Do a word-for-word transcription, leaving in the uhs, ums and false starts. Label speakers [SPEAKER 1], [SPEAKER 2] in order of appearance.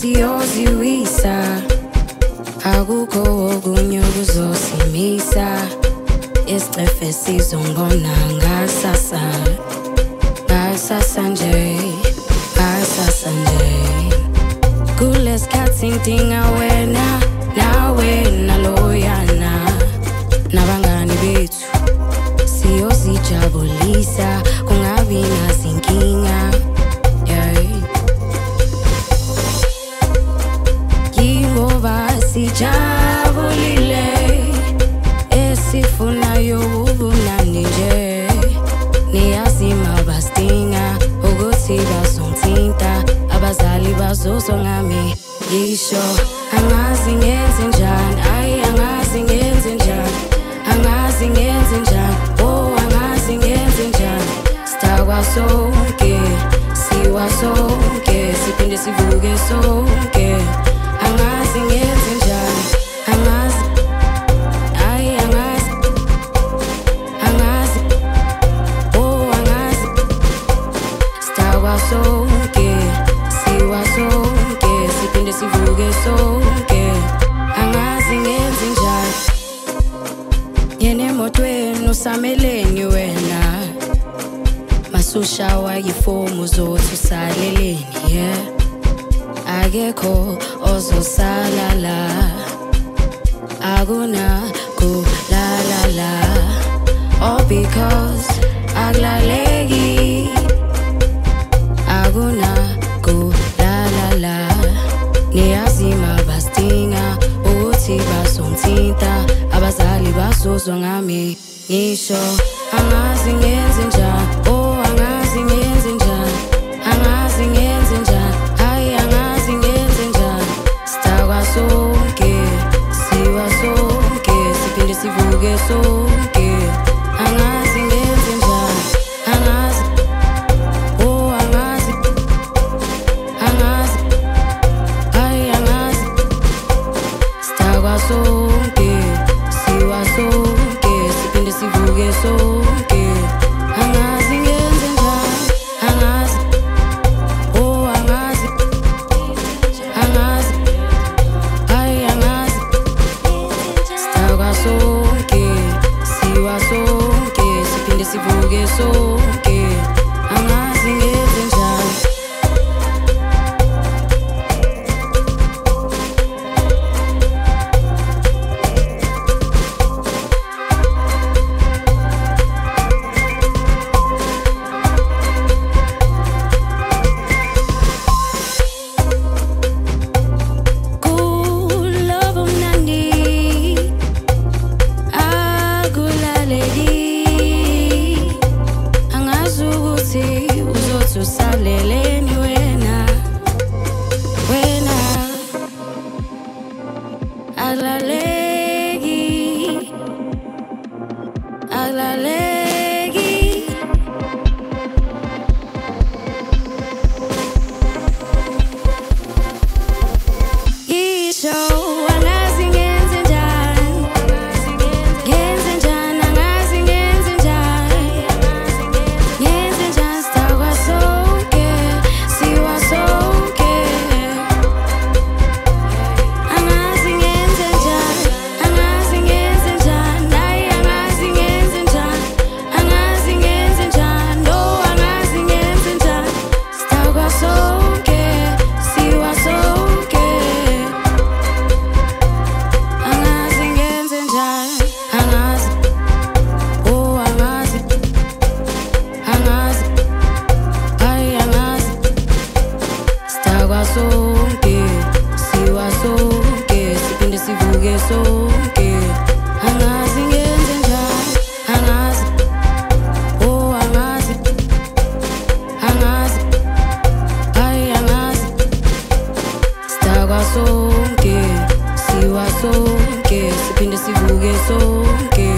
[SPEAKER 1] siyoziwisa akukho okunye kuzosimisa isicefe sizongibona ngasasa ngasasa nje ngasasa nje kulesikhathi ngidinga wena nawe naloyana nabangani bethu siyozijabulisa kungabi nazinkinga sijabulile esifunayo ubumnandi nje niyazima bastinga ukuthi bazongithinta abazali bazozongami ngisho angazi ngenze njani ayi angazi ngenze njani angazi ngenze njani oh angazi ngenze njani sitakwa sonke siwa sonke siphinde sivuke sonke angazi ngenze njani angazi ayi angazi angazi oh angazi sitakwa sonke siwa sonke siphinde sivuke sonke angazi ngenze njani yena emotweni usameleni wena masushawa yifomu zothi usaleleni yeah akekho ozosala la akuna kulala la all because akulaleki akuna kulala la niyazima bastinga ukuthi bazongithinta abazali bazozwa ngami ngisho angazi ngenze njani oh angazi ngenze njani angazi ngenze njani ayi angazi ngenze njani sitakwa sonke siwa sonke siphinde sivuke sonke angazi ngenze njani angazi oh angazi angazi ayi angazi sitakwa sonke siwa sonke siphinde sivuke sonke angazi ngenze njani angazi oh angazi angazi ayi angazi sitakwa sonke siwa sonke siphinde sivuke sonke angazi ngenze njani usaleleni wena wena alalegi alalegi isho angazi ngenze njani ngenze njani angazi ngenze njani ngenze njani sitakwa sonke siwa sonke angazi ngenze njani angazi ngenze njani ayi angazi ngenze njani angazi ngenze njani no angazi ngenze njani sitakwa sonke siwa sonke angazi ngenze njani angazi oh angazi angazi ayi angazi sitakwa sonke siwa sonke siphinde sivuke sonke angazi ngenze njani angazi oh angazi angazi ayi angazi sitakwa sonke siwa sonke siphinde sivuke sonke